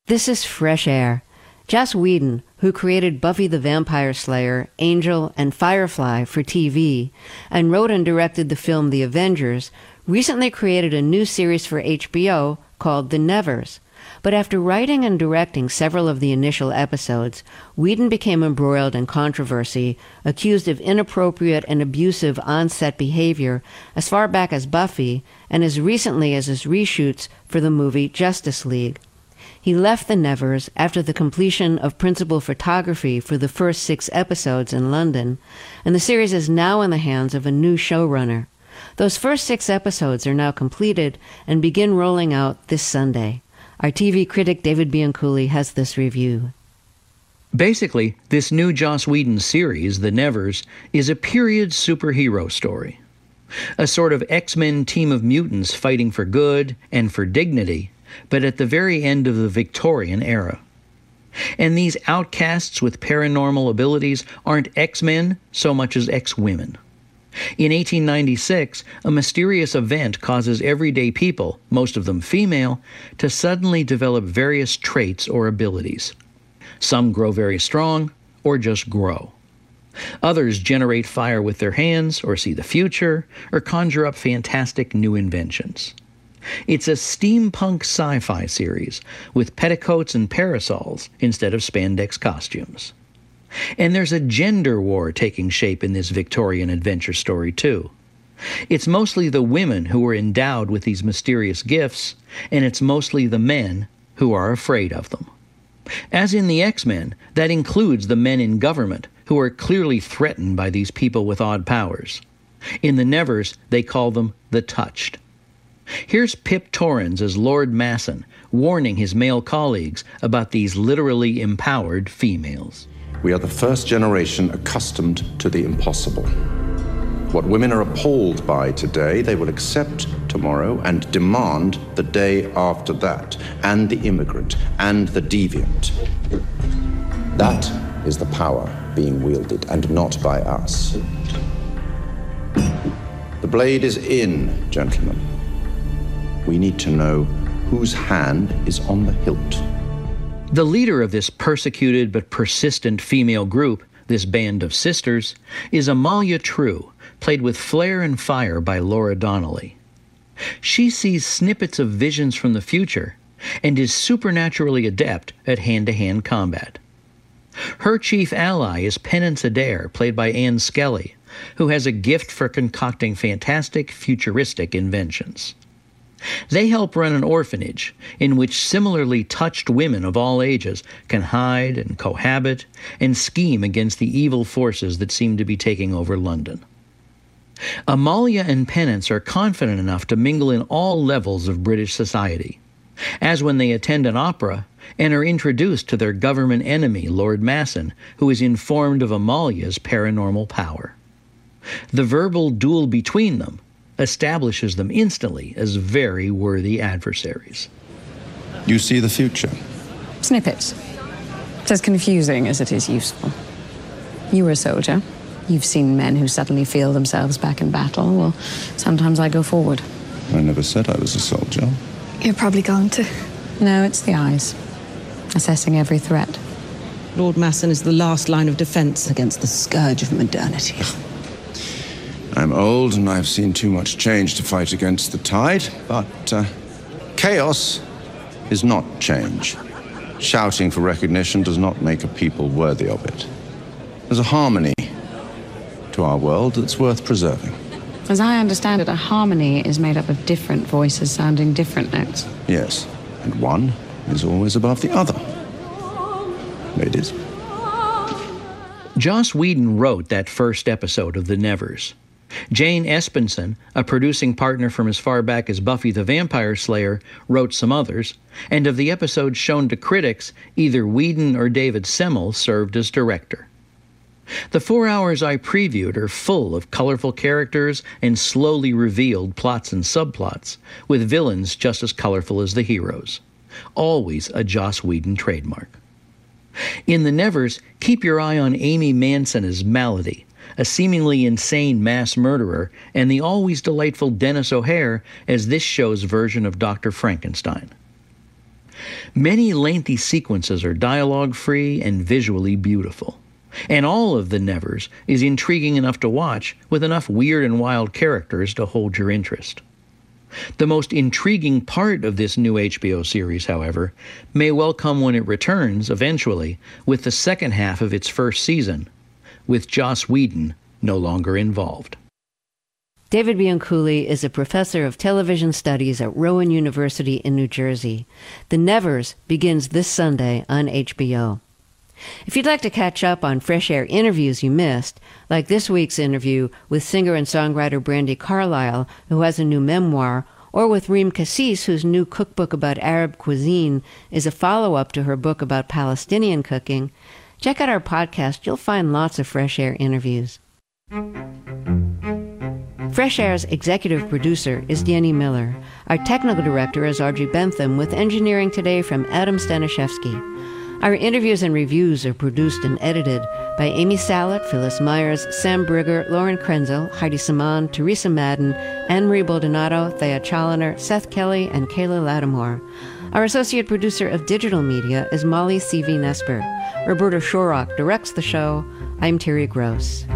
This is Fresh Air. Joss Whedon, who created Buffy the Vampire Slayer, Angel, and Firefly for TV, and wrote and directed the film The Avengers, recently created a new series for HBO called The Nevers. But after writing and directing several of the initial episodes, Whedon became embroiled in controversy, accused of inappropriate and abusive on-set behavior as far back as Buffy, and as recently as his reshoots for the movie Justice League. He left the Nevers after the completion of principal photography for the first 6 episodes in London, and the series is now in the hands of a new showrunner. Those first 6 episodes are now completed and begin rolling out this Sunday. Our TV critic David Bianculli has this review. Basically, this new Joss Whedon series, The Nevers, is a period superhero story. A sort of X-Men team of mutants fighting for good and for dignity, but at the very end of the Victorian era. And these outcasts with paranormal abilities aren't X-Men so much as X-women. In 1896, a mysterious event causes everyday people, most of them female, to suddenly develop various traits or abilities. Some grow very strong, or just grow. Others generate fire with their hands, or see the future, or conjure up fantastic new inventions. It's a steampunk sci-fi series with petticoats and parasols instead of spandex costumes. And there's a gender war taking shape in this Victorian adventure story, too. It's mostly the women who are endowed with these mysterious gifts, and it's mostly the men who are afraid of them. As in the X-Men, that includes the men in government who are clearly threatened by these people with odd powers. In the Nevers, they call them the Touched. Here's Pip Torrens as Lord Masson, warning his male colleagues about these literally empowered females. We are the first generation accustomed to the impossible. What women are appalled by today, they will accept tomorrow and demand the day after that, and the immigrant, and the deviant. That is the power being wielded, and not by us. The blade is in, gentlemen. We need to know whose hand is on the hilt. The leader of this persecuted but persistent female group, this band of sisters, is Amalia True, played with flair and fire by Laura Donnelly. She sees snippets of visions from the future and is supernaturally adept at hand-to-hand combat. Her chief ally is Penance Adair, played by Anne Skelly, who has a gift for concocting fantastic, futuristic inventions. They help run an orphanage in which similarly touched women of all ages can hide and cohabit and scheme against the evil forces that seem to be taking over London. Amalia and Penance are confident enough to mingle in all levels of British society, as when they attend an opera and are introduced to their government enemy, Lord Masson, who is informed of Amalia's paranormal power. The verbal duel between them establishes them instantly as very worthy adversaries. You see the future? Snippets. It's as confusing as it is useful. You were a soldier. You've seen men who suddenly feel themselves back in battle. Well, sometimes I go forward. I never said I was a soldier. You're probably going to. No, it's the eyes. Assessing every threat. Lord Masson is the last line of defense against the scourge of modernity. I'm old and I've seen too much change to fight against the tide, but chaos is not change. Shouting for recognition does not make a people worthy of it. There's a harmony to our world that's worth preserving. As I understand it, a harmony is made up of different voices sounding different notes. Yes, and one is always above the other. Ladies. Joss Whedon wrote that first episode of The Nevers. Jane Espenson, a producing partner from as far back as Buffy the Vampire Slayer, wrote some others, and of the episodes shown to critics, either Whedon or David Semmel served as director. The 4 hours I previewed are full of colorful characters and slowly revealed plots and subplots, with villains just as colorful as the heroes. Always a Joss Whedon trademark. In The Nevers, keep your eye on Amy Manson as Malady, a seemingly insane mass murderer, and the always delightful Dennis O'Hare as this show's version of Dr. Frankenstein. Many lengthy sequences are dialogue-free and visually beautiful. And all of The Nevers is intriguing enough to watch, with enough weird and wild characters to hold your interest. The most intriguing part of this new HBO series, however, may well come when it returns, eventually, with the second half of its first season, with Joss Whedon no longer involved. David Bianculli is a professor of television studies at Rowan University in New Jersey. The Nevers begins this Sunday on HBO. If you'd like to catch up on Fresh Air interviews you missed, like this week's interview with singer and songwriter Brandi Carlile, who has a new memoir, or with Reem Kassis, whose new cookbook about Arab cuisine is a follow-up to her book about Palestinian cooking, check out our podcast. You'll find lots of Fresh Air interviews. Fresh Air's executive producer is Danny Miller. Our technical director is Audrey Bentham, with engineering today from Adam Staniszewski. Our interviews and reviews are produced and edited by Amy Salet, Phyllis Myers, Sam Brigger, Lauren Krenzel, Heidi Saman, Teresa Madden, Anne-Marie Baldonado, Thea Challoner, Seth Kelly, and Kayla Lattimore. Our associate producer of digital media is Molly C.V. Nesper. Roberta Shorrock directs the show. I'm Terry Gross.